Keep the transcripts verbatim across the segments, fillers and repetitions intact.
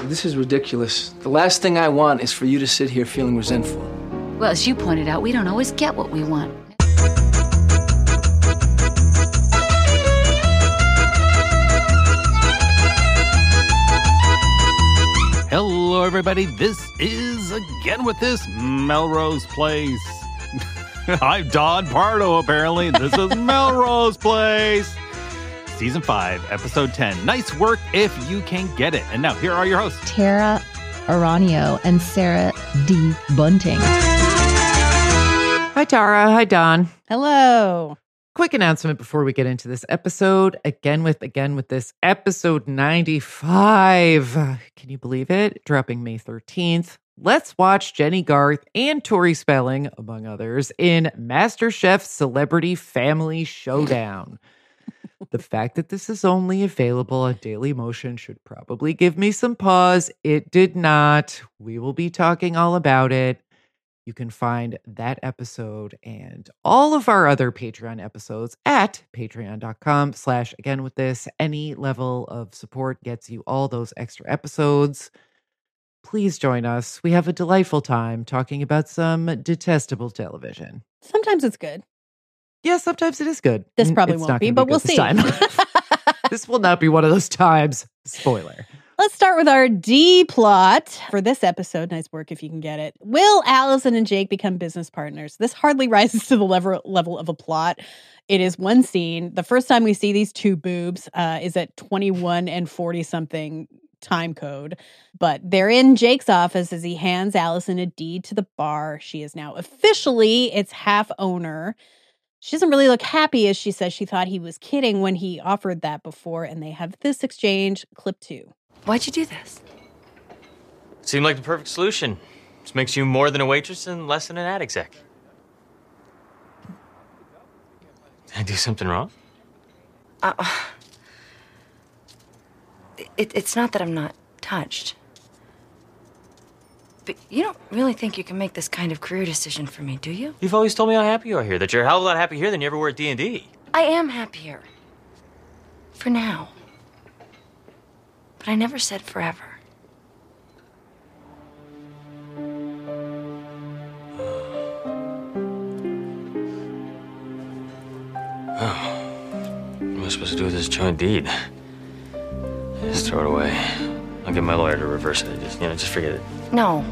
This is ridiculous. The last thing I want is for you to sit here feeling resentful. Well, as you pointed out, we don't always get what we want. Hello, everybody. This is Again with This, Melrose Place. I'm Don Pardo, apparently. This is Melrose Place. Season five, Episode ten. Nice work if you can get it. And now, here are your hosts. Tara Aranio and Sarah D. Bunting. Hi, Tara. Hi, Don. Hello. Quick announcement before we get into this episode. Again with Again with This, episode ninety-five. Can you believe it? Dropping May thirteenth. Let's watch Jennie Garth and Tori Spelling, among others, in MasterChef Celebrity Family Showdown. The fact that this is only available on Daily Motion should probably give me some pause. It did not. We will be talking all about it. You can find that episode and all of our other Patreon episodes at patreon.com slash again with this. Any level of support gets you all those extra episodes. Please join us. We have a delightful time talking about some detestable television. Sometimes it's good. Yeah, sometimes it is good. This probably It's won't not be, gonna but good we'll this see. time. This will not be one of those times. Spoiler. Let's start with our D plot for this episode. Nice work if you can get it. Will Allison and Jake become business partners? This hardly rises to the level, level of a plot. It is one scene. The first time we see these two boobs uh, is at twenty-one and forty-something time code. But they're in Jake's office as he hands Allison a deed to the bar. She is now officially its half owner. She doesn't really look happy, as she says she thought he was kidding when he offered that before, and they have this exchange, clip two. Why'd you do this? Seemed like the perfect solution. Just makes you more than a waitress and less than an ad exec. Did I do something wrong? Uh, it, it's not that I'm not touched. But you don't really think you can make this kind of career decision for me, do you? You've always told me how happy you are here, that you're a hell of a lot happier here than you ever were at D and D. I am happier. For now. But I never said forever. Oh. What am I supposed to do with this joint deed? Just throw it away. I'll get my lawyer to reverse it. Just, you know, just forget it. No.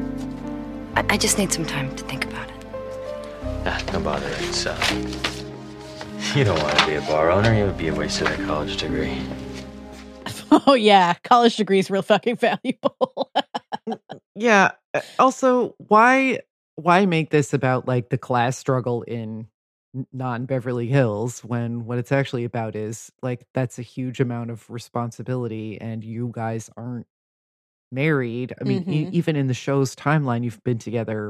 I, I just need some time to think about it. Ah, don't bother. It's, uh... You don't want to be a bar owner. You would be a waste of that college degree. Oh, yeah. College degree is real fucking valuable. Yeah. Also, why why make this about like the class struggle in non-Beverly Hills when what it's actually about is like that's a huge amount of responsibility and you guys aren't married. I mean, Mhm. e- even in the show's timeline, you've been together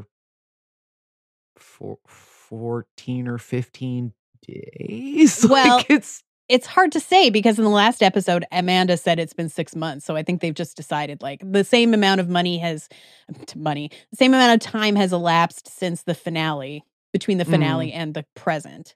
for fourteen or fifteen days. Well, like it's It's hard to say because in the last episode, Amanda said it's been six months. So I think they've just decided like the same amount of money has, money, the same amount of time has elapsed since the finale, between the finale and the present.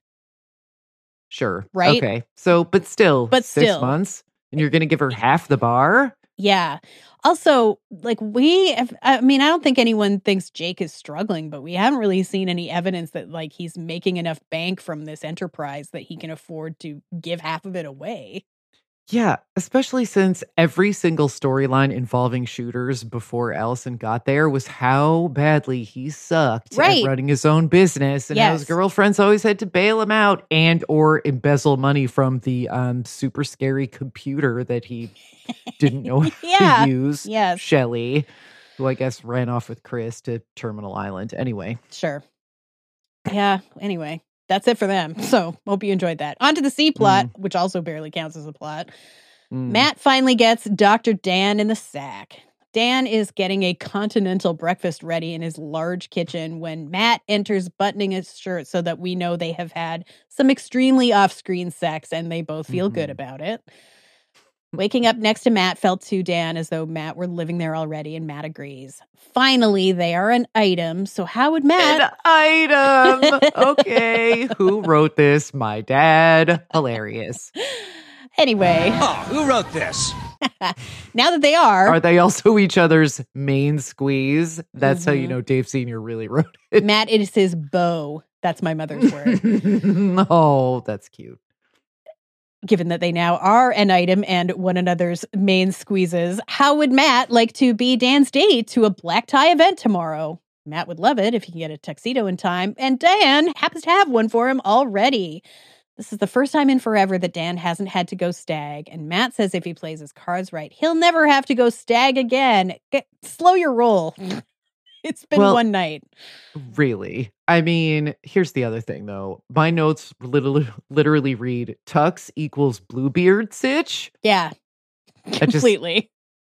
sure. Right? Okay. So, but still, But six still. months and you're going to give her half the bar? Yeah. Also, like we, have, I mean, I don't think anyone thinks Jake is struggling, but we haven't really seen any evidence that like he's making enough bank from this enterprise that he can afford to give half of it away. Yeah, especially since every single storyline involving shooters before Allison got there was how badly he sucked Right. at running his own business and how his Yes. girlfriends always had to bail him out and or embezzle money from the um, super scary computer that he didn't know how Yeah. to use. Yes. Shelley, who I guess ran off with Chris to Terminal Island. Anyway. Sure. Yeah. Anyway, that's it for them. So hope you enjoyed that. On to the C plot, which also barely counts as a plot. Mm. Matt finally gets Doctor Dan in the sack. Dan is getting a continental breakfast ready in his large kitchen when Matt enters buttoning his shirt so that we know they have had some extremely off-screen sex and they both feel good Mhm. about it. Waking up next to Matt felt to Dan as though Matt were living there already, and Matt agrees. Finally, they are an item, so how would Matt... An item! Okay, who wrote this? My dad. Hilarious. Anyway, Oh, who wrote this? Now that they are, Are they also each other's main squeeze? That's how you Mhm. know Dave Senior really wrote it. Matt is his beau. That's my mother's word. Oh, that's cute. Given that they now are an item and one another's main squeezes, how would Matt like to be Dan's date to a black tie event tomorrow? Matt would love it if he can get a tuxedo in time, and Dan happens to have one for him already. This is the first time in forever that Dan hasn't had to go stag, and Matt says if he plays his cards right, he'll never have to go stag again. Get, slow your roll. It's been Well, one night. Really? I mean, here's the other thing, though. My notes literally, literally read Tux equals Bluebeard sitch. Yeah, I just- completely.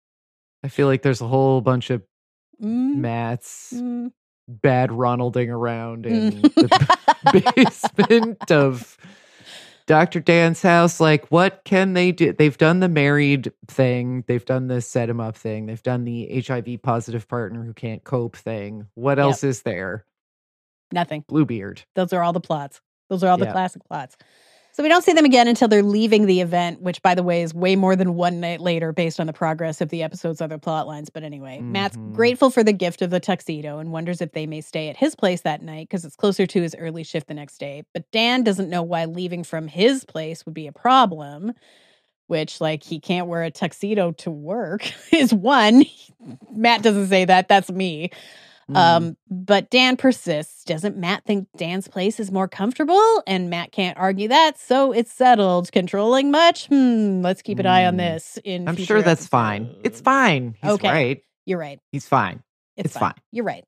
I feel like there's a whole bunch of Mm, Matt's mm. bad Ronalding around in Mm. the basement of Doctor Dan's house. Like, what can they do? They've done the married thing. They've done the set him up thing. They've done the H I V positive partner who can't cope thing. What Yep. else is there? Nothing. Bluebeard. Those are all the plots. Those are all the Yeah. classic plots. So we don't see them again until they're leaving the event, which, by the way, is way more than one night later based on the progress of the episode's other plot lines. But anyway, Matt's Mhm. grateful for the gift of the tuxedo and wonders if they may stay at his place that night because it's closer to his early shift the next day. But Dan doesn't know why leaving from his place would be a problem, which, like, he can't wear a tuxedo to work is one. Matt doesn't say that. That's me. Mm. Um, but Dan persists. Doesn't Matt think Dan's place is more comfortable? And Matt can't argue that, so it's settled. Controlling much? Hmm, let's keep an eye on Hmm. this in I'm future sure that's fine. It's episodes. fine. He's Okay. right. You're right. He's fine. It's, It's fine. fine. You're right.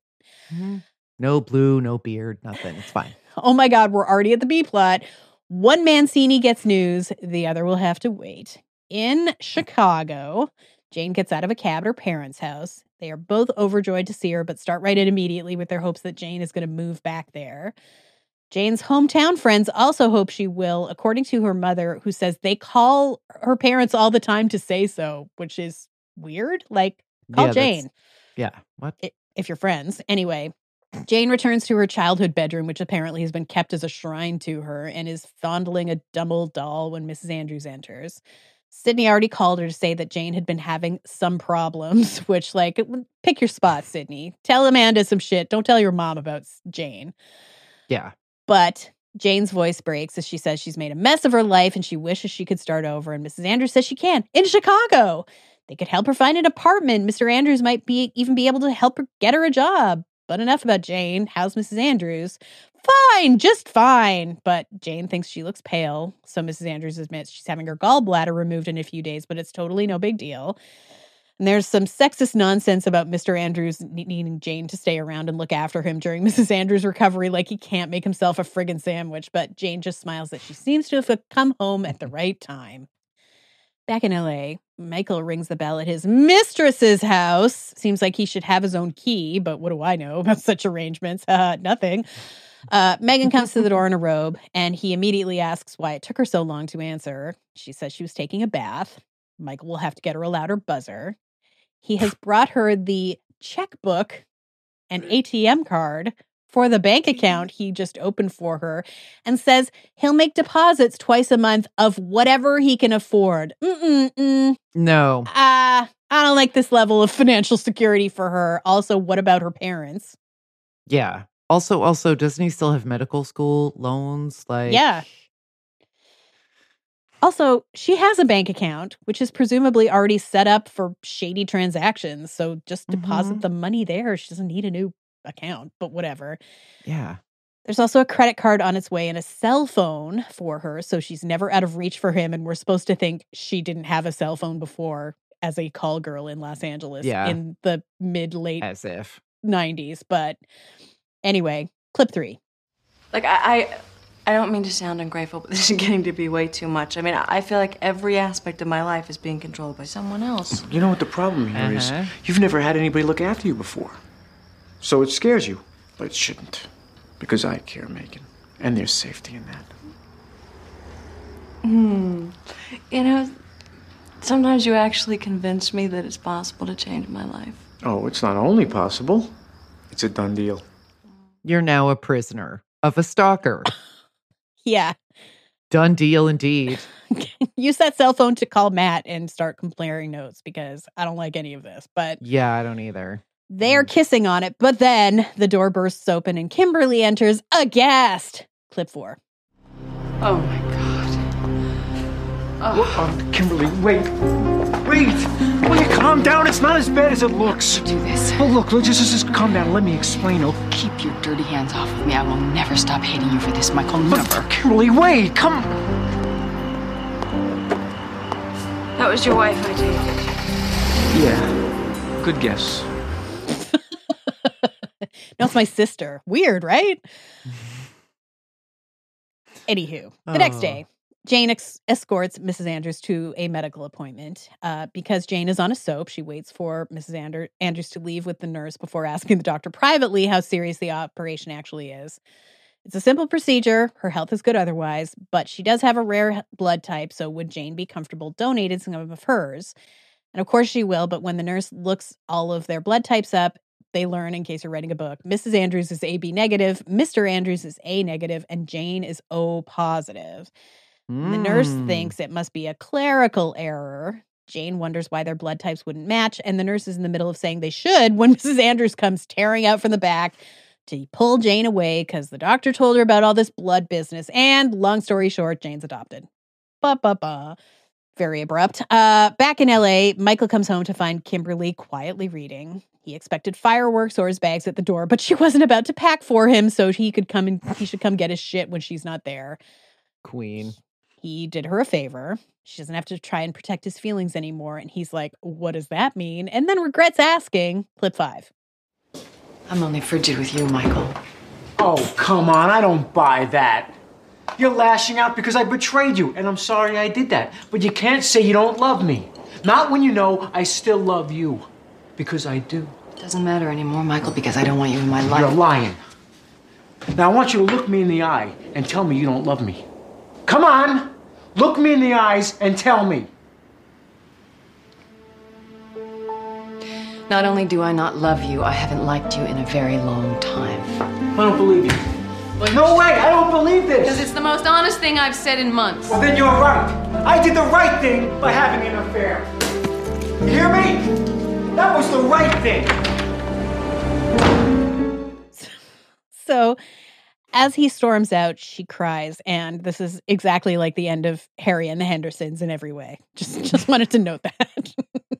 No blue, no beard, nothing. It's fine. Oh my God, we're already at the B plot. One Mancini gets news, the other will have to wait. In Chicago, Jane gets out of a cab at her parents' house. They are both overjoyed to see her, but start right in immediately with their hopes that Jane is going to move back there. Jane's hometown friends also hope she will, according to her mother, who says they call her parents all the time to say so, which is weird. Like, call Yeah, that's- Jane Yeah. What? i- if you're friends. Anyway, Jane returns to her childhood bedroom, which apparently has been kept as a shrine to her, and is fondling a dumb doll when Missus Andrews enters. Sydney already called her to say that Jane had been having some problems, which, like, pick your spot, Sydney. Tell Amanda some shit. Don't tell your mom about s- Jane. Yeah. But Jane's voice breaks as she says she's made a mess of her life and she wishes she could start over. And Missus Andrews says she can in Chicago. They could help her find an apartment. Mister Andrews might be even be able to help her get her a job. But enough about Jane. How's Missus Andrews? Fine, just fine. But Jane thinks she looks pale. So Missus Andrews admits she's having her gallbladder removed in a few days, but it's totally no big deal. And there's some sexist nonsense about Mister Andrews needing Jane to stay around and look after him during Missus Andrews' recovery, like he can't make himself a friggin' sandwich. But Jane just smiles that she seems to have come home at the right time. Back in L A, Michael rings the bell at his mistress's house. Seems like he should have his own key, but what do I know about such arrangements? Uh, nothing. Uh, Megan comes to the door in a robe, and he immediately asks why it took her so long to answer. She says she was taking a bath. Michael will have to get her a louder buzzer. He has brought her the checkbook and A T M card for the bank account he just opened for her and says he'll make deposits twice a month of whatever he can afford. Mm-mm-mm. No. Uh, I don't like this level of financial security for her. Also, what about her parents? Yeah. Also, also, doesn't he still have medical school loans? Like, Yeah. Also, she has a bank account, which is presumably already set up for shady transactions. So just deposit Mhm. the money there. She doesn't need a new account, but whatever. Yeah. There's also a credit card on its way and a cell phone for her. So she's never out of reach for him. And we're supposed to think she didn't have a cell phone before as a call girl in Los Angeles Yeah. in the mid late As if. nineties. But anyway, clip three. Like, I, I, I don't mean to sound ungrateful, but this is getting to be way too much. I mean, I feel like every aspect of my life is being controlled by someone else. You know what the problem here is? Uh-huh. You've never had anybody look after you before. So it scares you, but it shouldn't. Because I care, Megan. And there's safety in that. Hmm. You know, sometimes you actually convince me that it's possible to change my life. Oh, it's not only possible, it's a done deal. You're now a prisoner of a stalker. Yeah. Done deal indeed. Use that cell phone to call Matt and start comparing notes because I don't like any of this. But Yeah, I don't either. they're kissing on it. But then the door bursts open and Kimberly enters aghast. Clip four. Oh my God. Oh. Oh, Kimberly, wait. Wait. Will you calm down? It's not as bad as it looks. Do this. Oh, look, look, just, just, just calm down. Let me explain. Oh, Keep your dirty hands off of me. I will never stop hating you for this, Michael. Never. Kimberly, wait. Come. That was your wife I dated. Yeah. Good guess. No, it's my sister. Weird, right? Anywho, the Oh. next day, Jane ex- escorts Missus Andrews to a medical appointment. Uh, because Jane is on a soap, she waits for Missus Ander- Andrews to leave with the nurse before asking the doctor privately how serious the operation actually is. It's a simple procedure. Her health is good otherwise, but she does have a rare blood type, so would Jane be comfortable donating some of hers? And of course she will, but when the nurse looks all of their blood types up, they learn, in case you're writing a book, Missus Andrews is A B negative, Mister Andrews is A negative, and Jane is O positive. Mm. The nurse thinks it must be a clerical error. Jane wonders why their blood types wouldn't match, and the nurse is in the middle of saying they should when Missus Andrews comes tearing out from the back to pull Jane away because the doctor told her about all this blood business. And long story short, Jane's adopted. Ba-ba-ba. Very abrupt. Uh, back in L A, Michael comes home to find Kimberly quietly reading. He expected fireworks or his bags at the door, but she wasn't about to pack for him, so he could come and he should come get his shit when she's not there. Queen. He did her a favor. She doesn't have to try and protect his feelings anymore. And he's like, what does that mean? And then regrets asking. Clip five. I'm only frigid with you, Michael. Oh, come on. I don't buy that. You're lashing out because I betrayed you, and I'm sorry I did that. But you can't say you don't love me. Not when you know I still love you. Because I do. It doesn't matter anymore, Michael, because I don't want you in my life. You're lying. Now I want you to look me in the eye and tell me you don't love me. Come on! Look me in the eyes and tell me. Not only do I not love you, I haven't liked you in a very long time. I don't believe you. No way! I don't believe this! Because it's the most honest thing I've said in months. Well, then you're right. I did the right thing by having an affair. You hear me? That was the right thing. So, as he storms out, she cries, and this is exactly like the end of Harry and the Hendersons in every way. Just, just wanted to note that.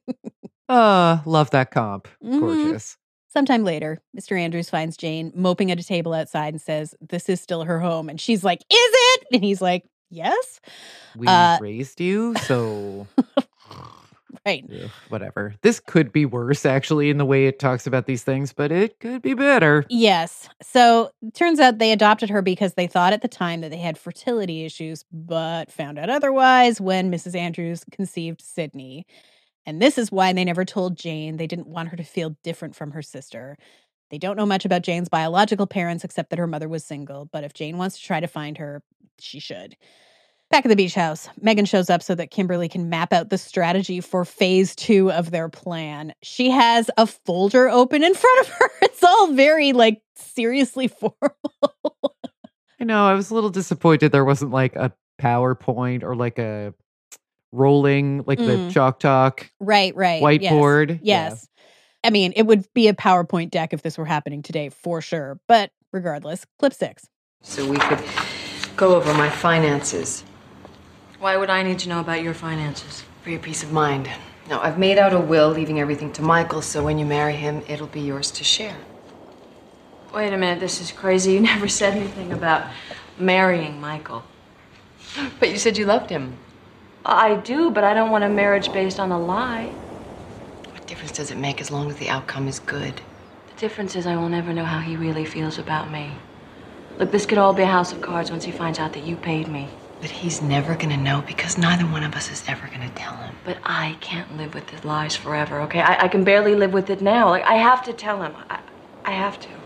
Uh, love that comp. Mhm. Gorgeous. Sometime later, Mister Andrews finds Jane moping at a table outside and says, "This is still her home." And she's like, "Is it?" And he's like, "Yes." We Uh, raised you, so Right. ugh, whatever. This could be worse, actually, in the way it talks about these things, but it could be better. Yes. So it turns out they adopted her because they thought at the time that they had fertility issues, but found out otherwise when Missus Andrews conceived Sydney. And this is why they never told Jane. They didn't want her to feel different from her sister. They don't know much about Jane's biological parents except that her mother was single. But if Jane wants to try to find her, she should. Back at the beach house, Megan shows up so that Kimberly can map out the strategy for phase two of their plan. She has a folder open in front of her. It's all very, like, seriously formal. I know, I was a little disappointed there wasn't like a PowerPoint or like a rolling, like the Mm. Chalk Talk Right, right. yes, whiteboard. Yes. I mean, it would be a PowerPoint deck if this were happening today, for sure. But regardless, clip six. So we could go over my finances. Why would I need to know about your finances? For your peace of mind. Now, I've made out a will leaving everything to Michael, so when you marry him, it'll be yours to share. Wait a minute, this is crazy. You never said anything about marrying Michael. But you said you loved him. I do, but I don't want a marriage based on a lie. What difference does it make as long as the outcome is good? The difference is I will never know how he really feels about me. Look, this could all be a house of cards once he finds out that you paid me. But he's never gonna know because neither one of us is ever gonna tell him. But I can't live with his lies forever, okay? I, I can barely live with it now. Like, I have to tell him. I, I have to.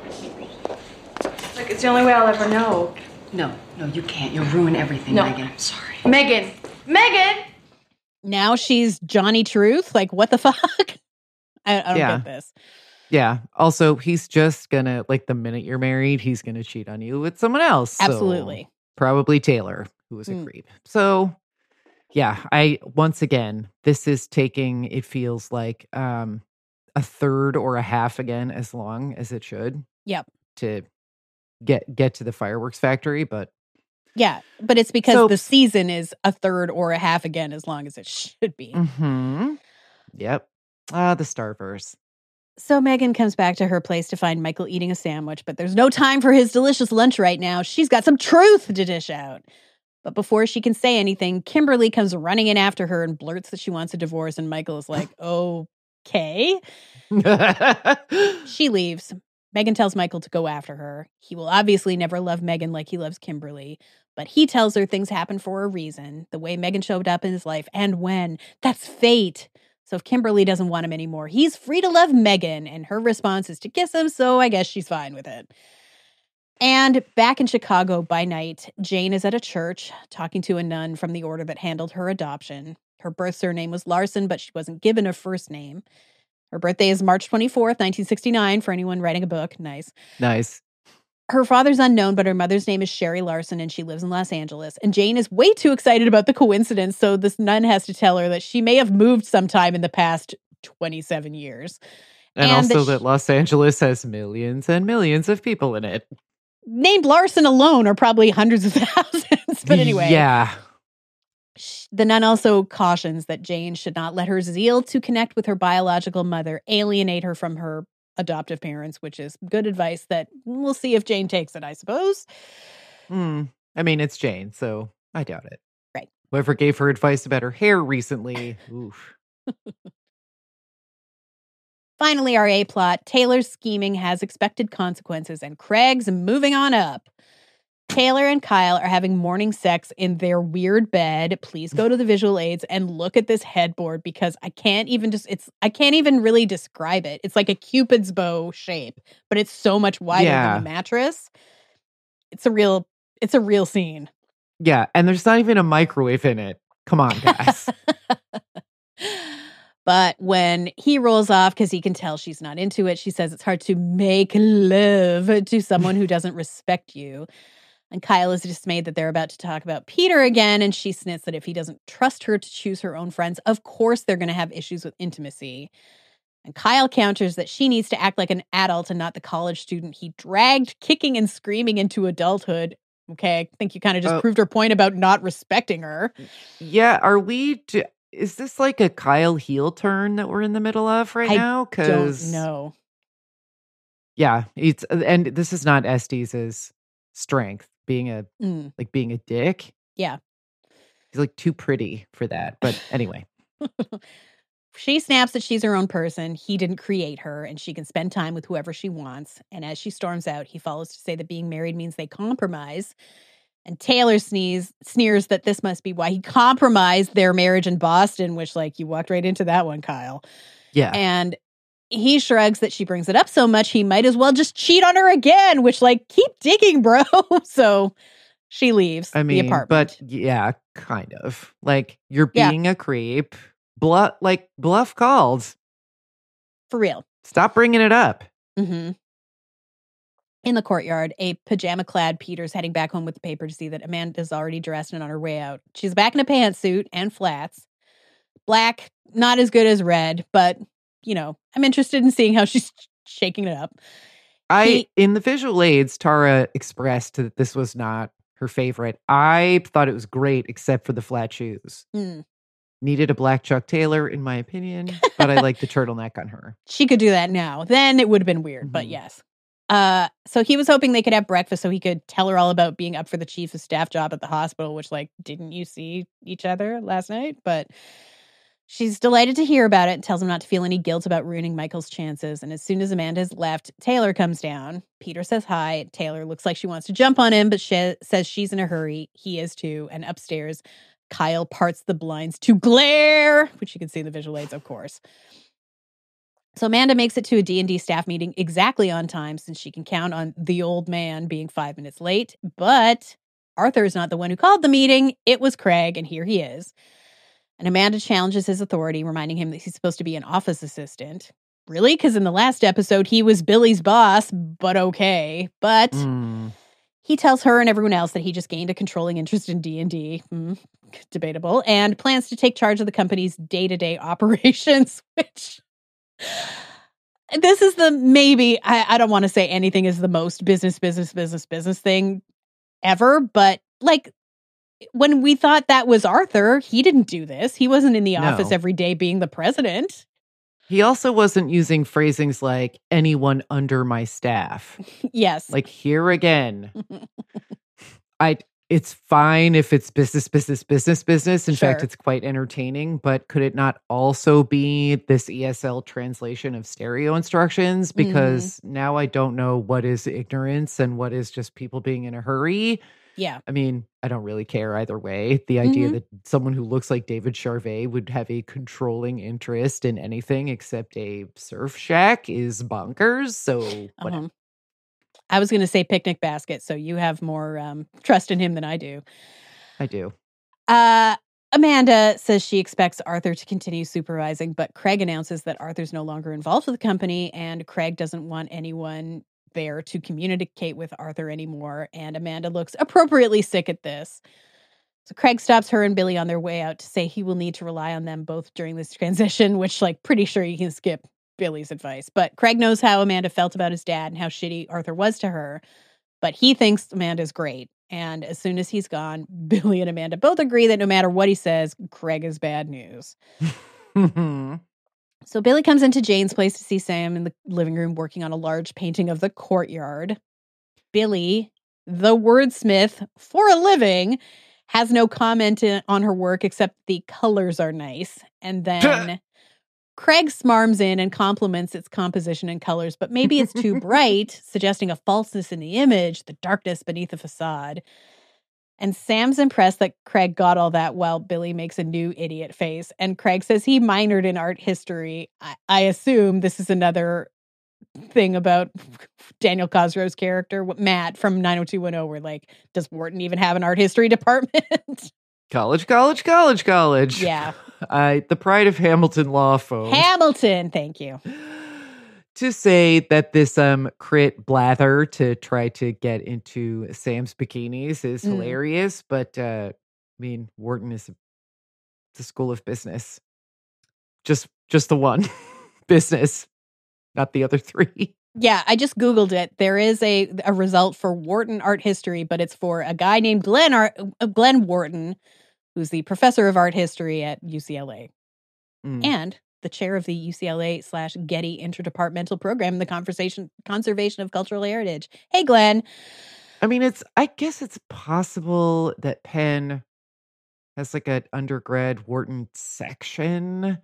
Like, it's the only way I'll ever know. No, no, you can't. You'll ruin everything, No, Megan. I'm sorry. Megan! Megan! Now she's Johnny Truth? Like, what the fuck? I, I don't Yeah. get this. Yeah. Also, he's just gonna, like, the minute you're married, he's gonna cheat on you with someone else. So Absolutely. probably Taylor, who was a Mm. creep. So, yeah, I once again, this is taking, it feels like um, a third or a half again as long as it should Yep. to get get to the fireworks factory. But Yeah, but it's because So- the season is a third or a half again as long as it should be. hmm yep, ah, the Starverse. So Megan comes back to her place to find Michael eating a sandwich, but there's no time for his delicious lunch right now. She's got some truth to dish out. But before she can say anything, Kimberly comes running in after her and blurts that she wants a divorce, and Michael is like, okay. She leaves. Megan tells Michael to go after her. He will obviously never love Megan like he loves Kimberly, but he tells her things happen for a reason. The way Megan showed up in his life and when. That's fate. So if Kimberly doesn't want him anymore, he's free to love Megan, and her response is to kiss him, so I guess she's fine with it. And back in Chicago by night, Jane is at a church talking to a nun from the order that handled her adoption. Her birth surname was Larson, but she wasn't given a first name. Her birthday is March twenty-fourth, nineteen sixty-nine, for anyone writing a book. Nice. Nice. Her father's unknown, but her mother's name is Sherry Larson, and she lives in Los Angeles. And Jane is way too excited about the coincidence, so this nun has to tell her that she may have moved sometime in the past twenty-seven years. And, And also that that Los Angeles has millions and millions of people in it. Named Larson alone are probably hundreds of thousands. But anyway. Yeah. sh- The nun also cautions that Jane should not let her zeal to connect with her biological mother alienate her from her adoptive parents, which is good advice that we'll see if Jane takes it, I suppose. Hmm. I mean, it's Jane, so I doubt it. Right. Whoever gave her advice about her hair recently, oof. Finally, our A plot, Taylor's scheming has expected consequences, and Craig's moving on up. Taylor and Kyle are having morning sex in their weird bed. Please go to the visual aids and look at this headboard, because I can't even just it's I can't even really describe it. It's like a Cupid's bow shape, but it's so much wider Yeah. than the mattress. It's a real it's a real scene. Yeah, and there's not even a microwave in it. Come on, guys. But when he rolls off because he can tell she's not into it, she says it's hard to make love to someone who doesn't respect you. And Kyle is dismayed that they're about to talk about Peter again, and she snits that if he doesn't trust her to choose her own friends, of course they're going to have issues with intimacy. And Kyle counters that she needs to act like an adult and not the college student he dragged kicking and screaming into adulthood. Okay, I think you kind of just Oh. proved her point about not respecting her. Yeah, are we? d- Is this like a Kyle heel turn that we're in the middle of right I now? Don't know. Yeah, it's and this is not Estes' strength, being a Mm, like being a dick. yeah. He's like too pretty for that. But anyway, She snaps that she's her own person. He didn't create her, and she can spend time with whoever she wants. And as she storms out, he follows to say that being married means they compromise. And Taylor sneeze, sneers that this must be why he compromised their marriage in Boston, which, like, you walked right into that one, Kyle. yeah, And he shrugs that she brings it up so much, he might as well just cheat on her again, which, like, keep digging, bro. So she leaves I the mean, apartment. but yeah, kind of like you're Yeah. being a creep. Bluff, like bluff called. For real. Stop bringing it up. Mm-hmm. In the courtyard, a pajama-clad Peter's heading back home with the paper to see that Amanda's already dressed and on her way out. She's back in a pantsuit and flats. Black, not as good as red, but, you know, I'm interested in seeing how she's shaking it up. I He- in the visual aids, Tara expressed that this was not her favorite. I thought it was great, except for the flat shoes. Hmm. Needed a black Chuck Taylor, in my opinion, but I like the turtleneck on her. She could do that now. Then it would have been weird, but Mhm. yes. Uh, so he was hoping they could have breakfast so he could tell her all about being up for the chief of staff job at the hospital, which, like, didn't you see each other last night? But she's delighted to hear about it and tells him not to feel any guilt about ruining Michael's chances. And as soon as Amanda has left, Taylor comes down. Peter says hi. Taylor looks like she wants to jump on him, but she says she's in a hurry. He is too. And upstairs, Kyle parts the blinds to glare, which you can see in the visual aids, of course. So Amanda makes it to a D and D staff meeting exactly on time, since she can count on the old man being five minutes late. But Arthur is not the one who called the meeting. It was Craig, and here he is. And Amanda challenges his authority, reminding him that he's supposed to be an office assistant. Really? Because in the last episode, he was Billy's boss, but okay. But Mm. He tells her and everyone else that he just gained a controlling interest in D and D, hmm, debatable, and plans to take charge of the company's day-to-day operations, which... This is the maybe, I, I don't want to say anything is the most business, business, business, business thing ever, but like when we thought that was Arthur, he didn't do this. He wasn't in the No. office every day being the president. He also wasn't using phrasings like anyone under my staff. Yes. Like here again. I it's fine if it's business, business, business, business. In fact, Sure. it's quite entertaining, but could it not also be this E S L translation of stereo instructions? Because now I don't know what is ignorance and what is just people being in a hurry. Yeah. I mean, I don't really care either way. The idea Mhm. that someone who looks like David Charvet would have a controlling interest in anything except a surf shack is bonkers. So whatever. Uh-huh. I was going to say picnic basket, so you have more um, trust in him than I do. I do. Uh, Amanda says she expects Arthur to continue supervising, but Craig announces that Arthur's no longer involved with the company, and Craig doesn't want anyone there to communicate with Arthur anymore, and Amanda looks appropriately sick at this. So Craig stops her and Billy on their way out to say he will need to rely on them both during this transition, which, like, pretty sure you can skip Billy's advice. But Craig knows how Amanda felt about his dad and how shitty Arthur was to her, but he thinks Amanda's great. And as soon as he's gone, Billy and Amanda both agree that no matter what he says, Craig is bad news. So Billy comes into Jane's place to see Sam in the living room working on a large painting of the courtyard. Billy, the wordsmith for a living, has no comment in, on her work except the colors are nice. And then Craig smarms in and compliments its composition and colors, but maybe it's too bright, suggesting a falseness in the image, the darkness beneath the facade. And Sam's impressed that Craig got all that while Billy makes a new idiot face. And Craig says he minored in art history. I, I assume this is another thing about Daniel Cosgrove's character, Matt from nine oh two one oh, where like, does Wharton even have an art history department? College, college, college, college. Yeah. I, the pride of Hamilton Law phone. Hamilton, thank you. To say that this um crit blather to try to get into Sam's bikinis is Mm. hilarious, but uh I mean Wharton is a, it's a school of business. Just just the one business, not the other three. Yeah, I just Googled it. There is a a result for Wharton art history, but it's for a guy named Glenn Art, uh, Glenn Wharton, who's the professor of art history at U C L A. Mm. And the chair of the U C L A slash Getty Interdepartmental Program in the Conversation Conservation of Cultural Heritage. Hey, Glenn. I mean, it's I guess it's possible that Penn has like an undergrad Wharton section.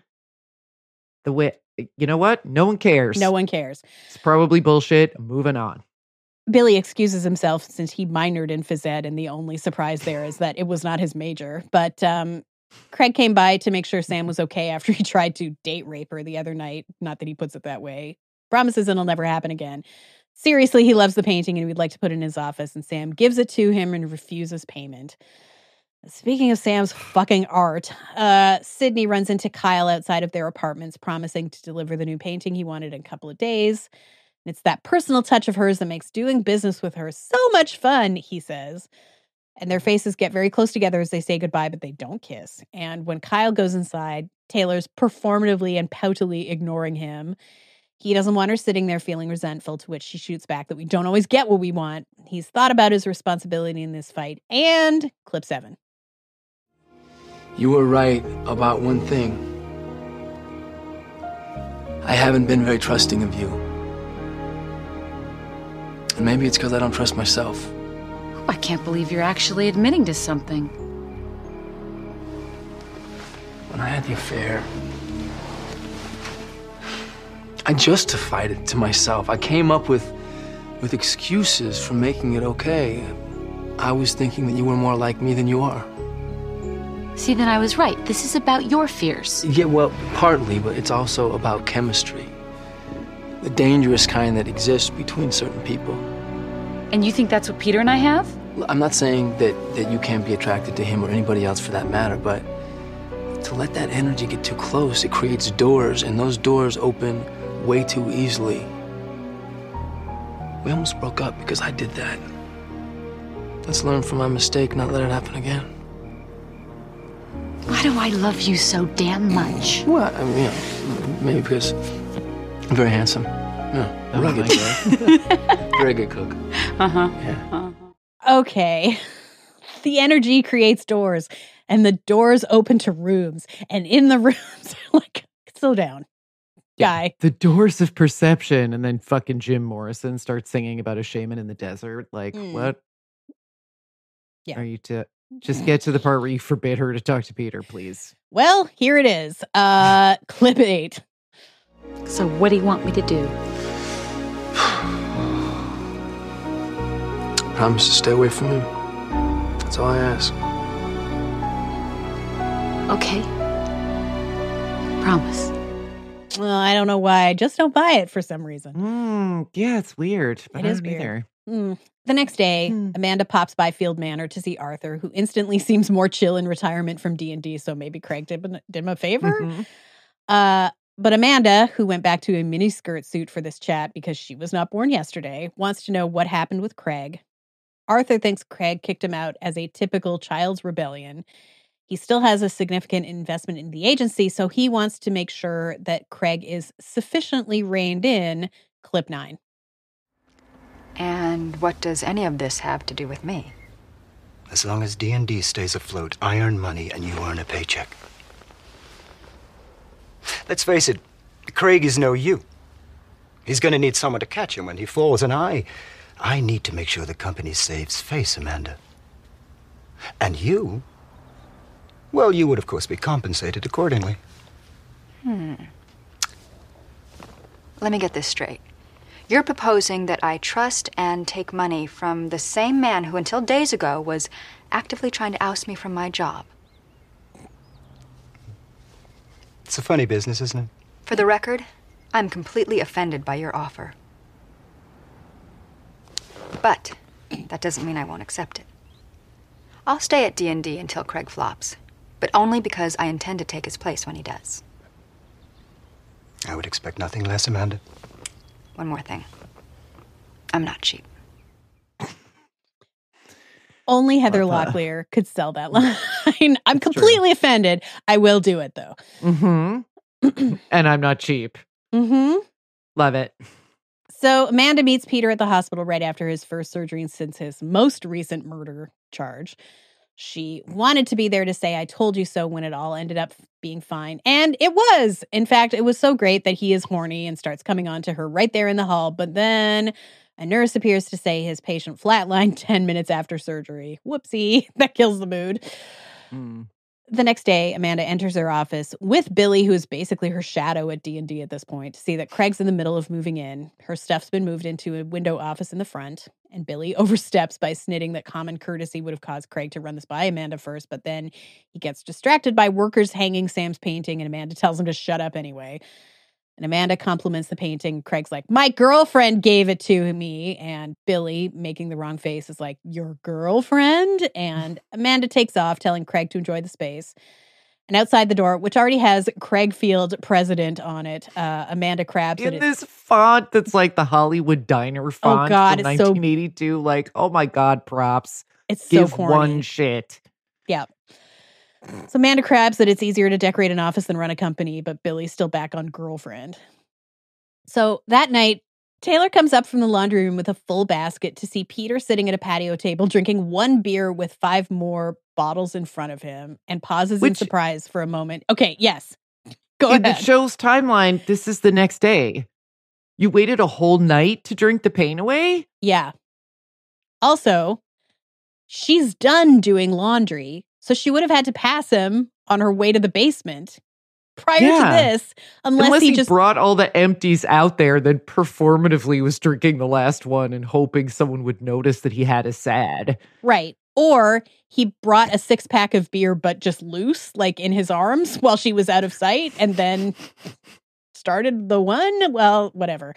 The way, you know what? No one cares. No one cares. It's probably bullshit. Moving on. Billy excuses himself since he minored in phys ed, and the only surprise there is that it was not his major. But um, Craig came by to make sure Sam was okay after he tried to date rape her the other night. Not that he puts it that way. Promises it'll never happen again. Seriously, he loves the painting and we'd like to put it in his office, and Sam gives it to him and refuses payment. Speaking of Sam's fucking art, uh, Sydney runs into Kyle outside of their apartments, promising to deliver the new painting he wanted in a couple of days. And it's that personal touch of hers that makes doing business with her so much fun, he says. And their faces get very close together as they say goodbye, but they don't kiss. And when Kyle goes inside, Taylor's performatively and poutily ignoring him. He doesn't want her sitting there feeling resentful, to which she shoots back that we don't always get what we want. He's thought about his responsibility in this fight. And clip seven. You were right about one thing. I haven't been very trusting of you. And maybe it's because I don't trust myself. I can't believe you're actually admitting to something. When I had the affair, I justified it to myself. I came up with, with excuses for making it okay. I was thinking that you were more like me than you are. See, then I was right. This is about your fears. Yeah, well, partly, but it's also about chemistry. The dangerous kind that exists between certain people. And you think that's what Peter and I have? I'm not saying that, that you can't be attracted to him or anybody else for that matter, but to let that energy get too close, it creates doors, and those doors open way too easily. We almost broke up because I did that. Let's learn from my mistake, not let it happen again. Why do I love you so damn much? Well, I mean, you know, maybe because I'm very handsome. Yeah, Oh very my good. Very good cook. Uh-huh. Yeah. Uh-huh. Okay. The energy creates doors, and the doors open to rooms. And in the rooms, like, slow down, guy. The doors of perception, and then fucking Jim Morrison starts singing about a shaman in the desert. Like, Mm. what? Yeah. Are you to just get to the part where you forbid her to talk to Peter, please? Well, here it is. Uh, clip eight. So what do you want me to do? Promise to stay away from him. That's all I ask. Okay. Promise. Well, I don't know why. I just don't buy it for some reason. Mm, yeah, it's weird. But It I is don't weird. either. Mm. The next day, Hmm. Amanda pops by Field Manor to see Arthur, who instantly seems more chill in retirement from D and D, so maybe Craig did, did him a favor. Mhm. Uh, but Amanda, who went back to a miniskirt suit for this chat because she was not born yesterday, wants to know what happened with Craig. Arthur thinks Craig kicked him out as a typical child's rebellion. He still has a significant investment in the agency, so he wants to make sure that Craig is sufficiently reined in. Clip nine. And what does any of this have to do with me? As long as D and D stays afloat, I earn money and you earn a paycheck. Let's face it, Craig is no you. He's gonna need someone to catch him when he falls, and I... I need to make sure the company saves face, Amanda. And you... well, you would, of course, be compensated accordingly. Hmm. Let me get this straight. You're proposing that I trust and take money from the same man who, until days ago, was actively trying to oust me from my job. It's a funny business, isn't it? For the record, I'm completely offended by your offer. But that doesn't mean I won't accept it. I'll stay at D and D until Craig flops, but only because I intend to take his place when he does. I would expect nothing less, Amanda. One more thing. I'm not cheap. Only Heather Uh, Locklear could sell that line. I'm completely offended. I will do it, though. Mm-hmm. And I'm not cheap. Mm-hmm. Love it. So Amanda meets Peter at the hospital right after his first surgery since his most recent murder charge. She wanted to be there to say, I told you so, when it all ended up being fine. And it was. In fact, it was so great that he is horny and starts coming on to her right there in the hall. But then a nurse appears to say his patient flatlined ten minutes after surgery. Whoopsie. That kills the mood. Mm. The next day, Amanda enters her office with Billy, who is basically her shadow at D and D at this point, to see that Craig's in the middle of moving in. Her stuff's been moved into a window office in the front, and Billy oversteps by snitting that common courtesy would have caused Craig to run this by Amanda first, but then he gets distracted by workers hanging Sam's painting, and Amanda tells him to shut up anyway. And Amanda compliments the painting. Craig's like, my girlfriend gave it to me. And Billy, making the wrong face, is like, your girlfriend? And Amanda takes off, telling Craig to enjoy the space. And outside the door, which already has Craig Field President on it, uh, Amanda Krabs. In this font that's like the Hollywood Diner font God, from it's so- nineteen eighty-two. Like, oh my God, props. It's so Give corny. one shit. Yeah. So Amanda Krabs that it's easier to decorate an office than run a company, but Billy's still back on girlfriend. So that night, Taylor comes up from the laundry room with a full basket to see Peter sitting at a patio table drinking one beer with five more bottles in front of him, and pauses in Which- surprise for a moment. Okay, yes. Go In ahead. the show's timeline, this is the next day. You waited a whole night to drink the pain away? Yeah. Also, she's done doing laundry, so she would have had to pass him on her way to the basement prior Yeah. to this, unless, Unless he, he just brought all the empties out there, then performatively was drinking the last one and hoping someone would notice that he had a sad. right. Or he brought a six pack of beer, but just loose, like in his arms while she was out of sight, and then started the one. Well, whatever.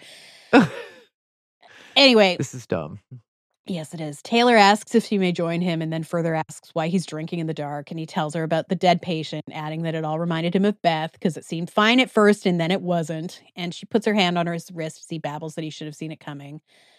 Anyway, This is dumb. yes, it is. Taylor asks if she may join him, and then further asks why he's drinking in the dark. And he tells her about the dead patient, adding that it all reminded him of Beth because it seemed fine at first and then it wasn't. And she puts her hand on his wrist as he babbles that he should have seen it coming.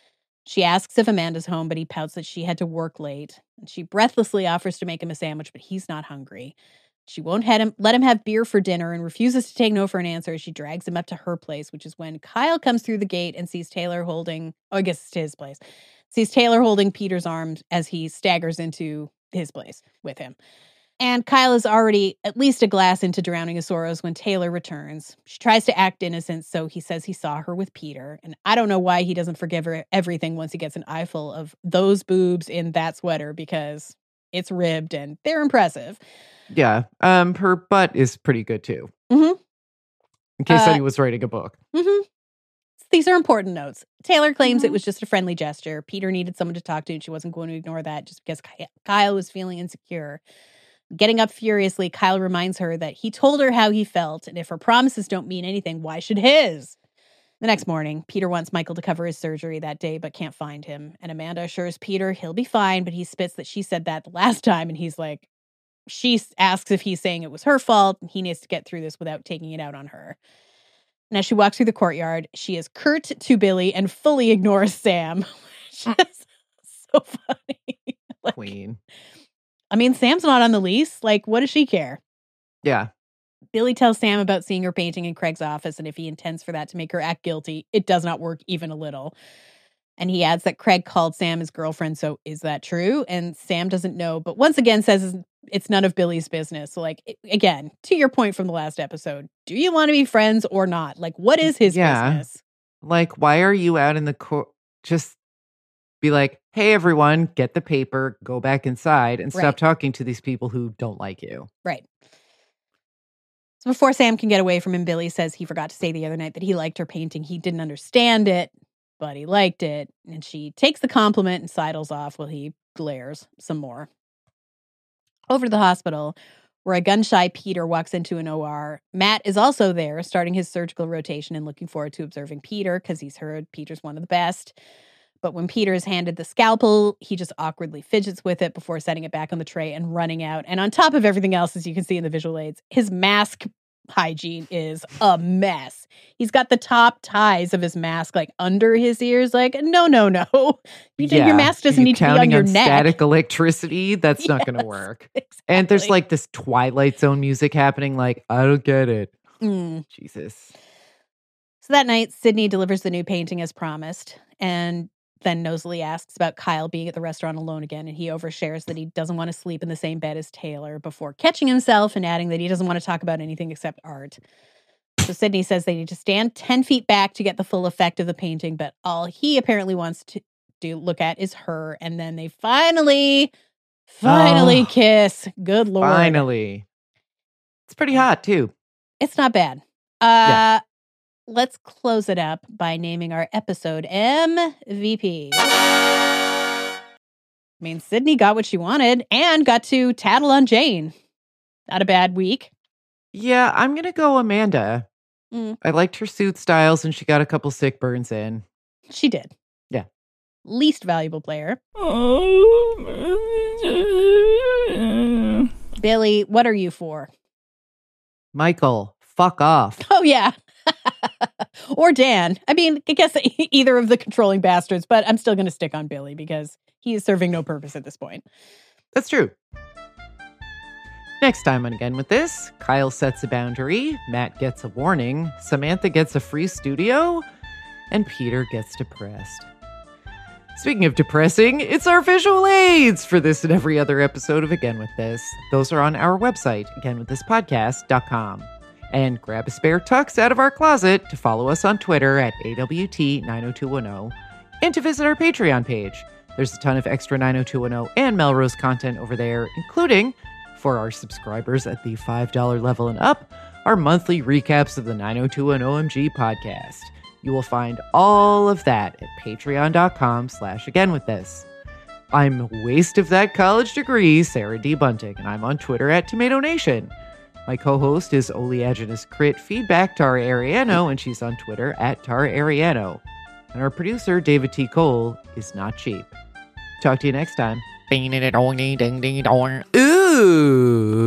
She asks if Amanda's home, but he pouts that she had to work late. And she breathlessly offers to make him a sandwich, but he's not hungry. She won't let him, let him have beer for dinner and refuses to take no for an answer as she drags him up to her place, which is when Kyle comes through the gate and sees Taylor holding, oh, I guess it's his place, sees Taylor holding Peter's arm as he staggers into his place with him. And Kyle is already at least a glass into drowning his sorrows when Taylor returns. She tries to act innocent, so he says he saw her with Peter. And I don't know why he doesn't forgive her everything once he gets an eyeful of those boobs in that sweater, because it's ribbed and they're impressive. Yeah. Um, her butt is pretty good too. Mm-hmm. In case Uh, Eddie was writing a book. Mm-hmm. These are important notes. Taylor claims Mm-hmm. it was just a friendly gesture. Peter needed someone to talk to, and she wasn't going to ignore that just because Ky- Kyle was feeling insecure. Getting up furiously, Kyle reminds her that he told her how he felt, and if her promises don't mean anything, why should his? The next morning, Peter wants Michael to cover his surgery that day, but can't find him. And Amanda assures Peter he'll be fine, but he spits that she said that the last time, and he's like, she asks if he's saying it was her fault, and he needs to get through this without taking it out on her. And as she walks through the courtyard, she is curt to Billy and fully ignores Sam, which is so funny. Like, Queen. I mean, Sam's not on the lease. Like, what does she care? Yeah. Billy tells Sam about seeing her painting in Craig's office, and if he intends for that to make her act guilty, it does not work even a little. And he adds that Craig called Sam his girlfriend, so is that true? And Sam doesn't know, but once again says it's none of Billy's business. So, like, again, to your point from the last episode, do you want to be friends or not? Like, what is his Yeah. business? Like, why are you out in the court? Just be like, hey, everyone, get the paper, go back inside, and stop Right. talking to these people who don't like you. Right. So before Sam can get away from him, Billy says he forgot to say the other night that he liked her painting. He didn't understand it, but he liked it. And she takes the compliment and sidles off while he glares some more. Over to the hospital, where a gun-shy Peter walks into an O R. Matt is also there, starting his surgical rotation and looking forward to observing Peter because he's heard Peter's one of the best. But when Peter is handed the scalpel, he just awkwardly fidgets with it before setting it back on the tray and running out. And on top of everything else, as you can see in the visual aids, his mask hygiene is a mess. He's got the top ties of his mask like under his ears. Like, no, no, no. You, Yeah. Your mask doesn't You need to be on counting your on neck. static electricity? That's not going to Yes, work. And there's like this Twilight Zone music happening. Like, I don't get it. Mm. Jesus. So that night, Sydney delivers the new painting as promised, and then nosily asks about Kyle being at the restaurant alone again, and he overshares that he doesn't want to sleep in the same bed as Taylor before catching himself and adding that he doesn't want to talk about anything except art. So Sydney says they need to stand ten feet back to get the full effect of the painting, but all he apparently wants to do look at is her, and then they finally, finally Oh. kiss. Good Lord. Finally. It's pretty hot, too. It's not bad. Uh, Let's close it up by naming our episode M V P. I mean, Sydney got what she wanted and got to tattle on Jane. Not a bad week. Yeah, I'm going to go Amanda. Mm. I liked her suit styles, and she got a couple sick burns in. She did. Yeah. Least valuable player. Billy, what are you for? Michael, fuck off. Oh, yeah. Or Dan. I mean, I guess either of the controlling bastards, but I'm still going to stick on Billy because he is serving no purpose at this point. That's true. Next time on Again With This, Kyle sets a boundary, Matt gets a warning, Samantha gets a free studio, and Peter gets depressed. Speaking of depressing, it's our visual aids for this and every other episode of Again With This. Those are on our website, again with this podcast dot com. And grab a spare tux out of our closet to follow us on Twitter at A W T nine oh two one oh and to visit our Patreon page. There's a ton of extra nine oh two one oh and Melrose content over there, including, for our subscribers at the five dollars level and up, our monthly recaps of the nine oh two one oh M G podcast. You will find all of that at patreon.com slash again with this. I'm waste of that college degree, Sarah D. Bunting, and I'm on Twitter at Tomato Nation. My co-host is Oleaginous Crit Feedback, Tara Ariano, and she's on Twitter at Tara Ariano. And our producer, David T. Cole, is not cheap. Talk to you next time.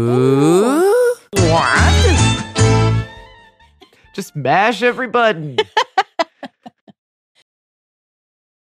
Ooh. What? Just mash every button.